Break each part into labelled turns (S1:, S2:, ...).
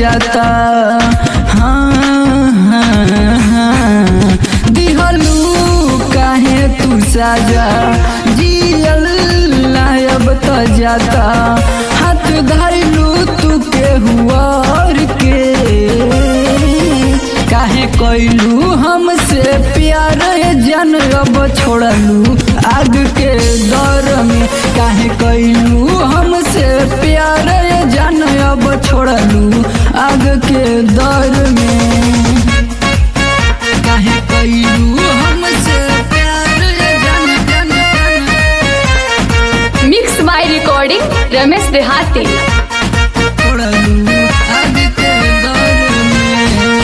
S1: जाता। दिहलू काहे तू साजा जियल अब तो जाता। हाथ धरलू तू के हुआर के काहे कैलू हमसे प्यार जन अब छोड़लू आग के दौर में। काहे कैलू हमसे प्यार जन अब छोड़लू आग के दौर में। काहे कैलू हमसे प्यार जन जन
S2: मिक्स बाय रिकॉर्डिंग रमेश देहाती।
S1: छोड़लू आग के दौर में।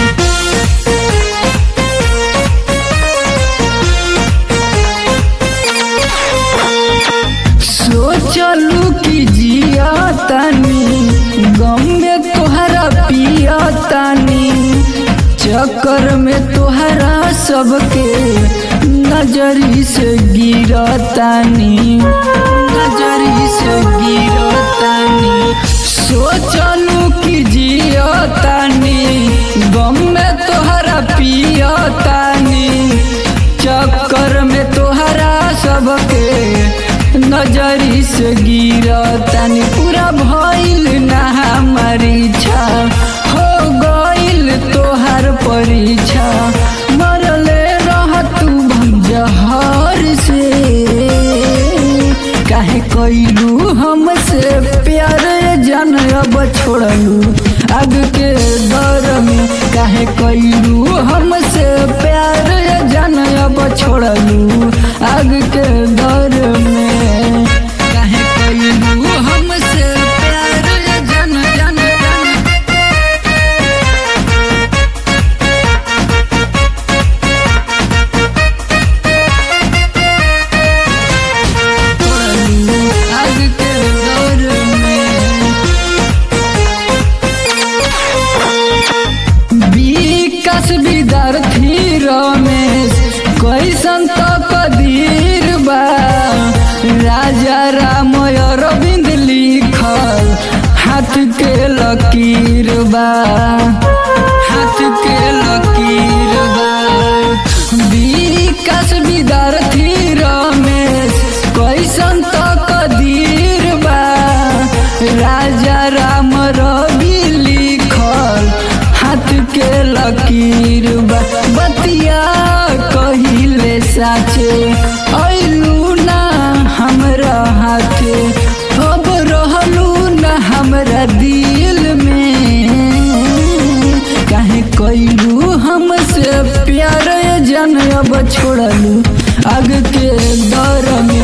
S1: सोचलू कि जिया तानी गम में तोहरा पिया तानी। चक्कर में तोहरा सबके नजरी से गिरतानी नजरी से गिरतानी। सोचलू कि जिया तानी गम में तोहरा पिया तानी। चक्कर में तोहरा सबके नजरी से गिरतानी। पूरा भइल ना हमारी इच्छा हो गइल तोहार परीक्षा। मरले रह तू जहर से काहे कैलू हमसे प्यार जन अब छोड़लू आग के दौर में। काहे कैलू हमसे प्यार जन अब छोड़लू आग के दौर में। काहे कैलू हमसे प्यार जन जन छोड़लू आग के दौर में। विकास विद्यार्थी रमेश कैसन तो कदीर बा। राजा राम अरविंद लिखल हाथ के लकीर बा हाथ के लकीर बा। विकास विद्यार्थी रमेश कैसन तो कदीर बा। राजा राम रवि लिखल हाथ के लकीर बा। बतिया कहिले साचे ऐलू ना हमरा हाथे। अब रहलू ना हमरा दिल में। काहे कैलू हमसे प्यार जन अब छोड़लू आग के दौर में।